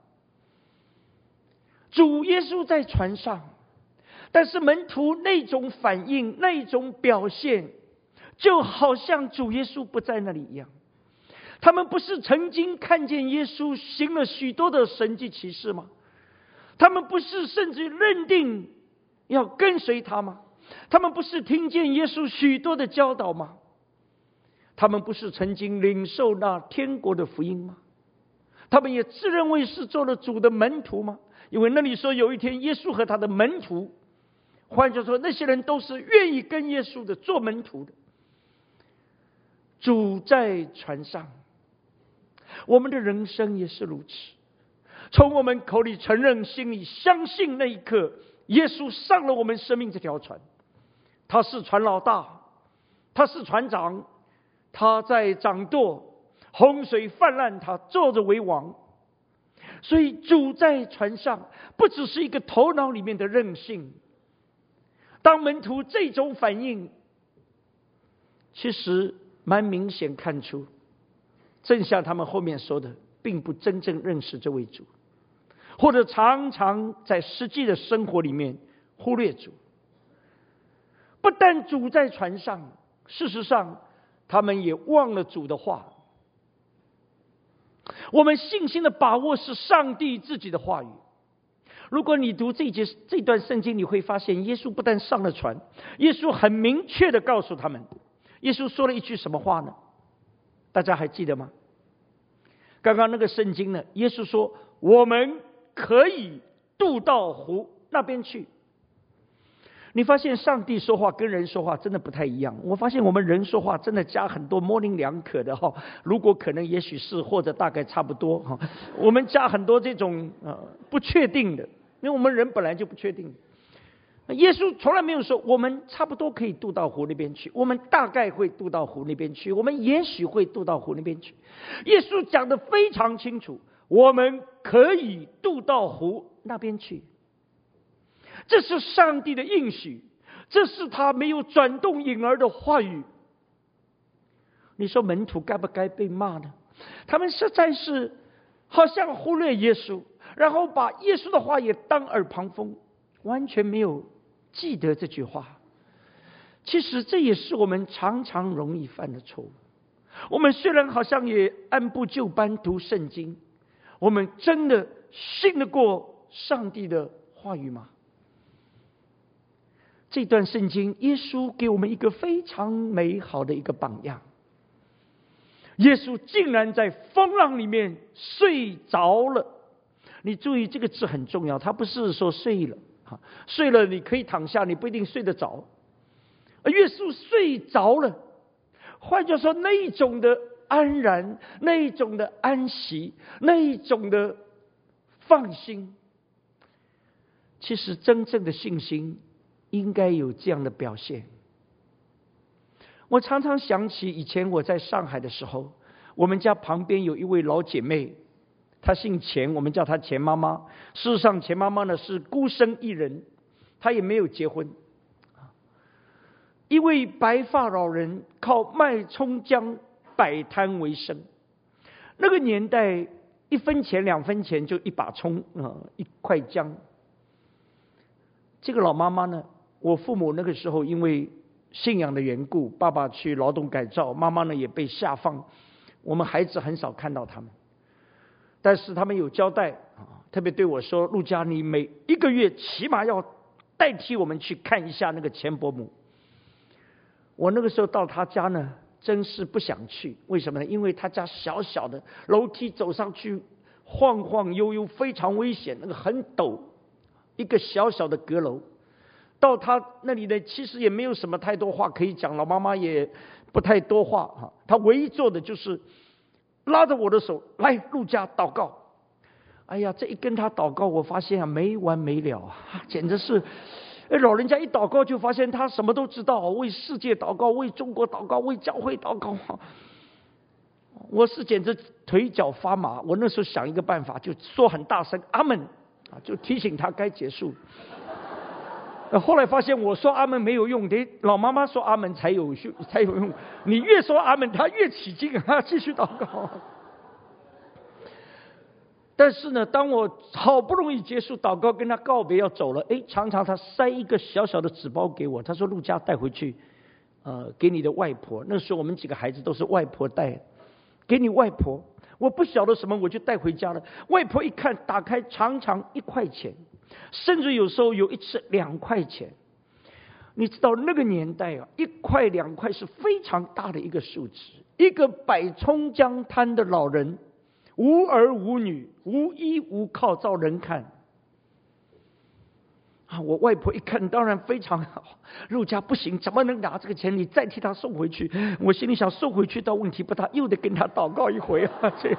主耶稣在船上，但是门徒那种反应，那种表现，就好像主耶稣不在那里一样。他们不是曾经看见耶稣行了许多的神迹奇事吗？他们不是甚至认定要跟随他吗？他们不是听见耶稣许多的教导吗？他们不是曾经领受那天国的福音吗？他们也自认为是做了主的门徒吗？因为那里说有一天耶稣和他的门徒，换句话说，那些人都是愿意跟耶稣的，做门徒的。主在船上，我们的人生也是如此。从我们口里承认，心里相信那一刻，耶稣上了我们生命这条船。他是船老大，他是船长，他在掌舵，洪水泛滥，他坐着为王。所以主在船上不只是一个头脑里面的任性。当门徒这种反应，其实蛮明显看出，正像他们后面说的，并不真正认识这位主，或者常常在实际的生活里面忽略主。不但主在船上，事实上他们也忘了主的话。我们信心的把握是上帝自己的话语。如果你读这段圣经，你会发现耶稣不但上了船，耶稣很明确的告诉他们，耶稣说了一句什么话呢？大家还记得吗？刚刚那个圣经呢，耶稣说我们可以渡到湖那边去。你发现上帝说话跟人说话真的不太一样。我发现我们人说话真的加很多模棱两可的哈，如果可能也许是，或者大概差不多哈。我们加很多这种不确定的，因为我们人本来就不确定。耶稣从来没有说我们差不多可以渡到湖那边去，我们大概会渡到湖那边去，我们也许会渡到湖那边去。耶稣讲得非常清楚，我们可以渡到湖那边去。这是上帝的应许，这是他没有转动影儿的话语。你说门徒该不该被骂呢？他们实在是好像忽略耶稣，然后把耶稣的话也当耳旁风，完全没有记得这句话。其实这也是我们常常容易犯的错误。我们虽然好像也按部就班读圣经，我们真的信得过上帝的话语吗？这段圣经，耶稣给我们一个非常美好的一个榜样。耶稣竟然在风浪里面睡着了。你注意这个字很重要，他不是说睡了，睡了你可以躺下，你不一定睡得着。而耶稣睡着了，换句话说，那一种的安然，那一种的安息，那一种的放心，其实真正的信心应该有这样的表现。我常常想起以前我在上海的时候，我们家旁边有一位老姐妹，她姓钱，我们叫她钱妈妈。事实上钱妈妈呢是孤身一人，她也没有结婚。一位白发老人靠卖葱姜摆摊为生。那个年代1分钱2分钱就一把葱，1块姜。这个老妈妈呢，我父母那个时候因为信仰的缘故，爸爸去劳动改造，妈妈呢也被下放，我们孩子很少看到他们。但是他们有交代，特别对我说，陆家你每1个月起码要代替我们去看一下那个钱伯母。我那个时候到他家呢，真是不想去。为什么呢？因为他家小小的，楼梯走上去晃晃悠悠，非常危险，那个很陡，一个小小的阁楼。到他那里呢，其实也没有什么太多话可以讲，老妈妈也不太多话，他唯一做的就是拉着我的手，来陆家祷告。哎呀，这一跟他祷告，我发现没完没了啊，简直是老人家一祷告就发现他什么都知道，为世界祷告，为中国祷告，为教会祷告。我是简直腿脚发麻。我那时候想一个办法，就说很大声阿们，就提醒他该结束。后来发现我说阿们没有用，得老妈妈说阿们才有用。你越说阿们，他越起劲，继续祷告。但是呢，当我好不容易结束祷告，跟他告别要走了，常常他塞一个小小的纸包给我，他说陆家带回去，给你的外婆。那时候我们几个孩子都是外婆带，给你外婆。我不晓得什么，我就带回家了。外婆一看，打开长长1块钱， 甚至有时候有一次2块钱。你知道那个年代啊，1块2块是非常大的一个数值。一个摆葱姜摊的老人，无儿无女，无依无靠，照人看。我外婆一看，当然非常好。陆家不行，怎么能拿这个钱？你再替他送回去。我心里想，送回去倒问题不大，又得跟他祷告一回啊！这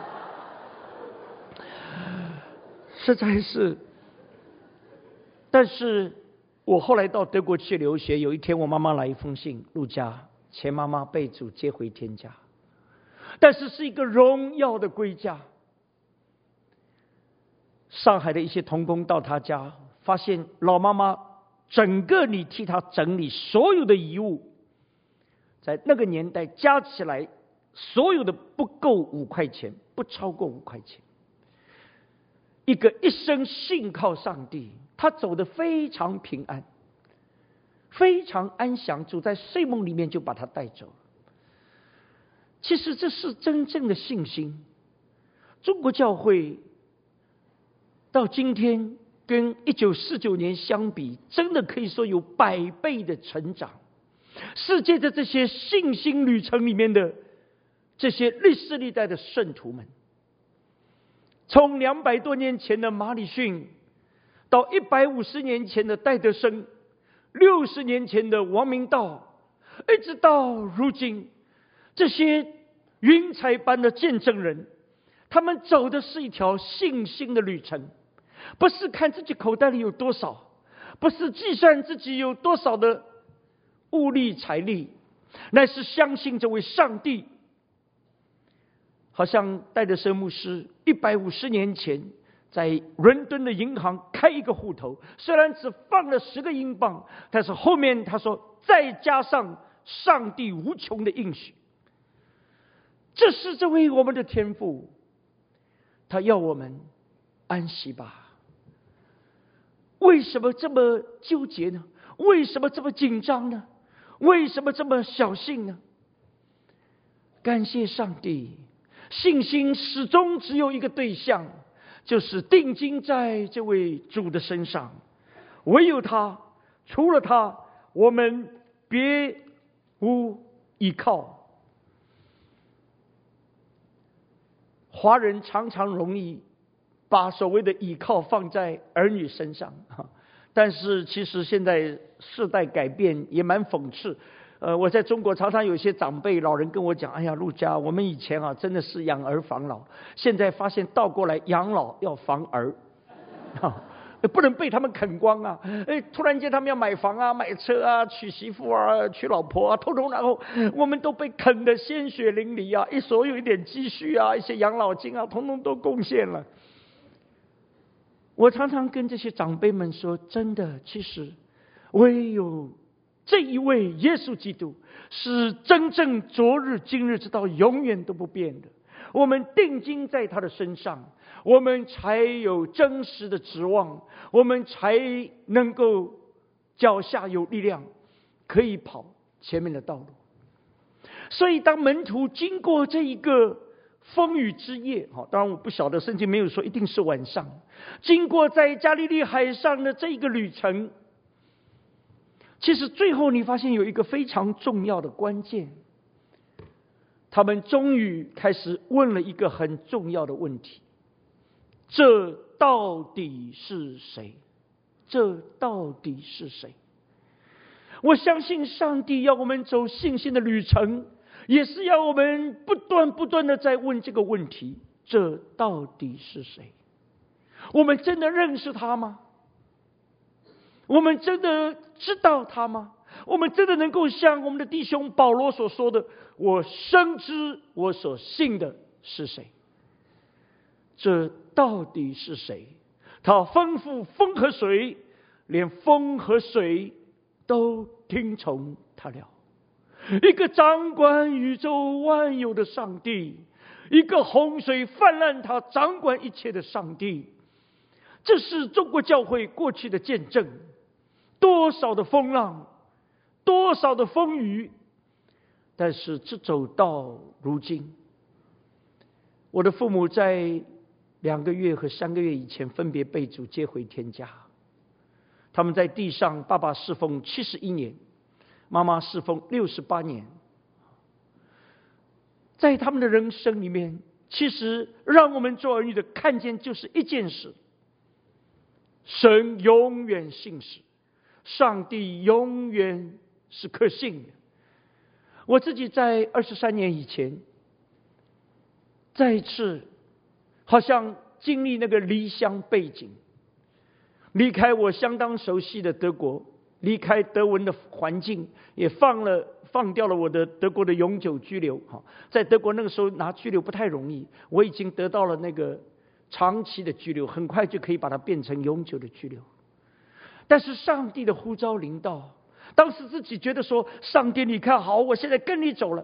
实在是。但是我后来到德国去留学，有一天我妈妈来一封信，陆家钱妈妈被主接回天家，但是是一个荣耀的归家。上海的一些同工到他家，发现老妈妈整个你替他整理所有的遗物，在那个年代加起来所有的不够5块钱，不超过5块钱。一个一生信靠上帝，他走得非常平安，非常安详，主在睡梦里面就把他带走了。其实这是真正的信心。中国教会到今天跟1949年相比，真的可以说有100倍的成长。世界的这些信心旅程里面的这些历世历代的圣徒们，从200多年前的马礼逊，到150年前的戴德生，60年前的王明道，一直到如今，这些云彩般的见证人，他们走的是一条信心的旅程，不是看自己口袋里有多少，不是计算自己有多少的物力财力，乃是相信这位上帝。好像戴德生牧师150年前在伦敦的银行开一个户头，虽然只放了10个英镑，但是后面他说再加上上帝无穷的应许。这是这位我们的天父，他要我们安息吧。为什么这么纠结呢？为什么这么紧张呢？为什么这么小心呢？感谢上帝，信心始终只有一个对象，就是定睛在这位主的身上。唯有他，除了他，我们别无依靠。华人常常容易把所谓的依靠放在儿女身上，但是其实现在世代改变也蛮讽刺。我在中国常常有些长辈老人跟我讲，哎呀，陆家，我们以前啊真的是养儿防老，现在发现倒过来养老要防儿，不能被他们啃光啊！突然间他们要买房啊、买车啊、娶媳妇啊、娶老婆啊，通通然后我们都被啃得鲜血淋漓啊！所有一点积蓄啊、一些养老金啊，通通都贡献了。我常常跟这些长辈们说，真的，其实唯有这一位耶稣基督是真正昨日今日直到永远都不变的。我们定睛在他的身上，我们才有真实的指望，我们才能够脚下有力量，可以跑前面的道路。所以当门徒经过这一个风雨之夜，当然我不晓得圣经没有说一定是晚上，经过在加利利海上的这一个旅程，其实最后你发现有一个非常重要的关键，他们终于开始问了一个很重要的问题：这到底是谁？这到底是谁？我相信上帝要我们走信心的旅程，也是要我们不断的在问这个问题：这到底是谁？我们真的认识他吗？我们真的知道他吗？我们真的能够像我们的弟兄保罗所说的，我深知我所信的是谁？这到底是谁？他吩咐风和水，连风和水都听从他了。一个掌管宇宙万有的上帝，一个洪水泛滥他掌管一切的上帝，这是中国教会过去的见证。多少的风浪，多少的风雨，但是只走到如今。我的父母在2个月和3个月以前分别被主接回天家。 他们在地上，爸爸侍奉71年，妈妈侍奉68年。在他们的人生里面，其实让我们做儿女的看见就是一件事：神永远信实，上帝永远是可信的。我自己在23年以前，再一次好像经历那个离乡背井，离开我相当熟悉的德国，离开德文的环境，也放掉了我的德国的永久居留。在德国那个时候拿居留不太容易，我已经得到了那个长期的居留，很快就可以把它变成永久的居留。但是上帝的呼召临到，当时自己觉得说，上帝你看好，我现在跟你走了。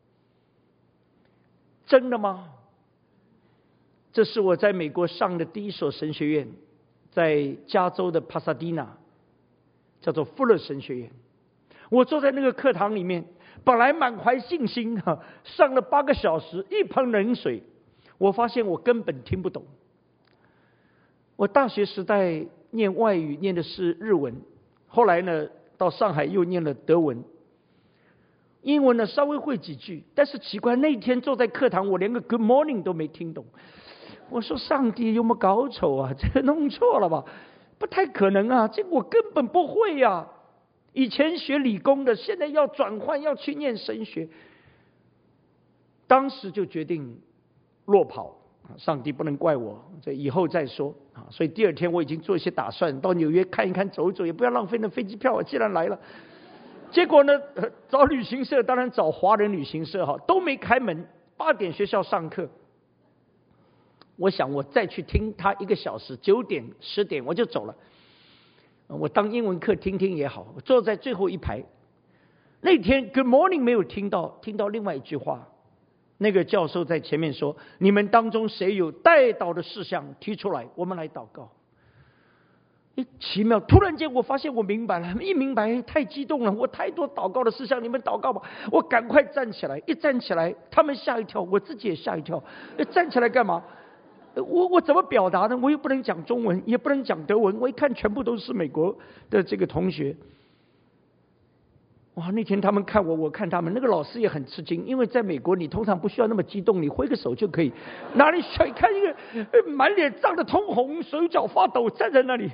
真的吗？这是我在美国上的第一所神学院，在加州的帕萨迪纳，叫做富勒神学院。我坐在那个课堂里面，本来满怀信心，上了8个小时，一盆冷水。我发现我根本听不懂。我大学时代念外语念的是日文，后来呢到上海又念了德文，英文呢稍微会几句，但是奇怪，那一天坐在课堂，我连个 Good morning 都没听懂。我说上帝有没有搞错啊？这个弄错了吧？不太可能啊，这个我根本不会啊。以前学理工的，现在要转换，要去念神学。当时就决定落跑，上帝不能怪我，这以后再说。所以第二天我已经做一些打算，到纽约看一看走一走，也不要浪费那飞机票，我既然来了。结果呢，找旅行社，当然找华人旅行社都没开门。8点学校上课，我想我再去听他1个小时，9点10点我就走了。我当英文课听听也好，我坐在最后一排。那天 Good morning 没有听到另外一句话，那个教授在前面说：你们当中谁有代祷的事项提出来，我们来祷告。奇妙，突然间我发现我明白了，一明白太激动了，我太多祷告的事项，你们祷告吧。我赶快站起来，一站起来他们吓一跳，我自己也吓一跳。站起来干嘛？我怎么表达呢？我又不能讲中文，也不能讲德文。我一看全部都是美国的这个同学。哇，那天他们看我，我看他们，那个老师也很吃惊，因为在美国你通常不需要那么激动，你挥个手就可以。哪里需要看一个满脸涨得通红，手脚发抖站在那里。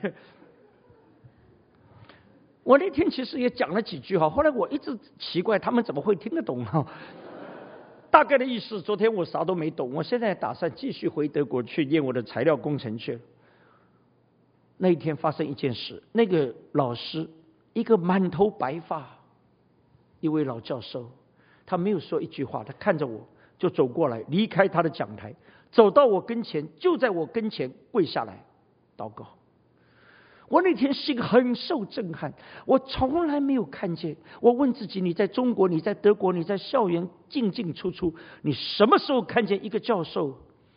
我那天其实也讲了几句后来我一直奇怪他们怎么会听得懂大概的意思，昨天我啥都没懂，我现在打算继续回德国去念我的材料工程去了。那一天发生一件事，那个老师，一个满头白发，一位老教授，他没有说一句话，他看着我就走过来，离开他的讲台，走到我跟前，就在我跟前跪下来祷告。我那天心很受震撼，我从来没有看见。我问自己，你在中国，你在德国，你在校园进进出出，你什么时候看见一个教授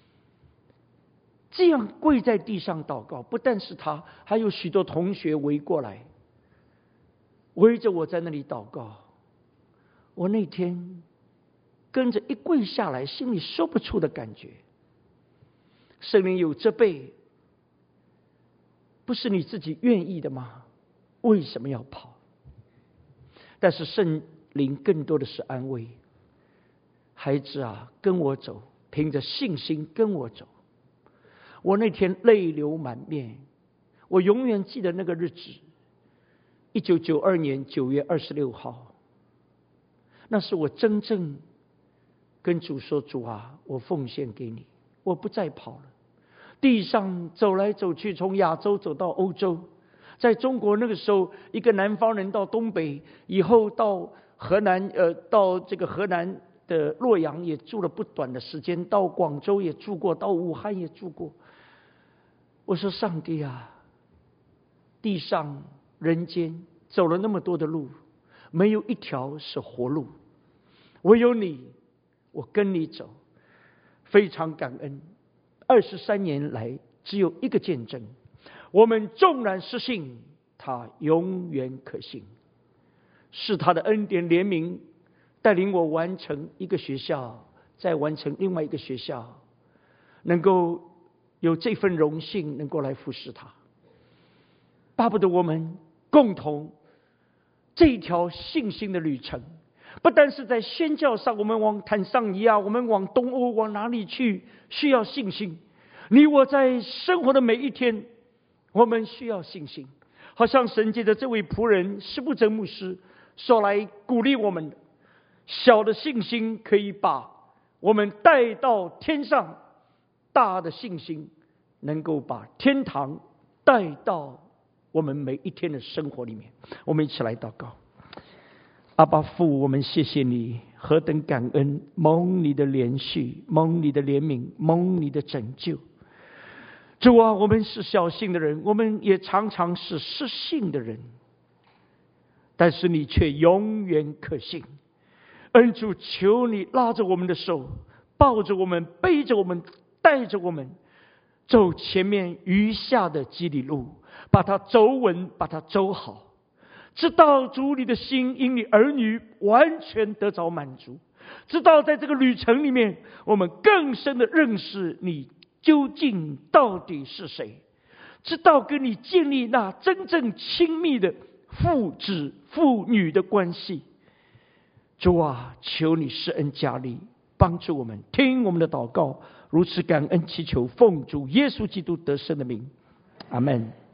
这样跪在地上祷告？不但是他，还有许多同学围过来，围着我在那里祷告。我那天跟着一跪下来，心里说不出的感觉。圣灵有责备，不是你自己愿意的吗？为什么要跑？但是圣灵更多的是安慰。孩子啊，跟我走，凭着信心跟我走。我那天泪流满面，我永远记得那个日子，1992年9月26号，那是我真正跟主说：主啊，我奉献给你，我不再跑了。地上走来走去，从亚洲走到欧洲，在中国那个时候，一个南方人到东北，以后到河南，到这个河南的洛阳也住了不短的时间，到广州也住过，到武汉也住过。我说上帝啊，地上人间走了那么多的路，没有一条是活路，唯有你，我跟你走，非常感恩。23年来只有一个见证，我们纵然失信，他永远可信，是他的恩典怜悯带领我完成一个学校，再完成另外一个学校，能够有这份荣幸能够来服侍他。 巴不得我们共同这一条信心的旅程，不单是在宣教上，我们往坦桑尼亚，我们往东欧，往哪里去需要信心。你我在生活的每一天，我们需要信心。好像神借着这位仆人施布真牧师说来鼓励我们的，小的信心可以把我们带到天上，大的信心能够把天堂带到我们每一天的生活里面。我们一起来祷告。阿爸父，我们谢谢你，何等感恩，蒙你的怜恤，蒙你的怜悯，蒙你的拯救。主啊，我们是小信的人，我们也常常是失信的人，但是你却永远可信。恩主，求你拉着我们的手，抱着我们，背着我们，带着我们走前面余下的基里路，把它走稳，把它走好，直到主你的心因你儿女完全得着满足，直到在这个旅程里面，我们更深的认识你究竟到底是谁，直到跟你建立那真正亲密的父子父女的关系。主啊，求你施恩加力，帮助我们，听我们的祷告，如此感恩祈求，奉主耶稣基督得胜的名，阿们。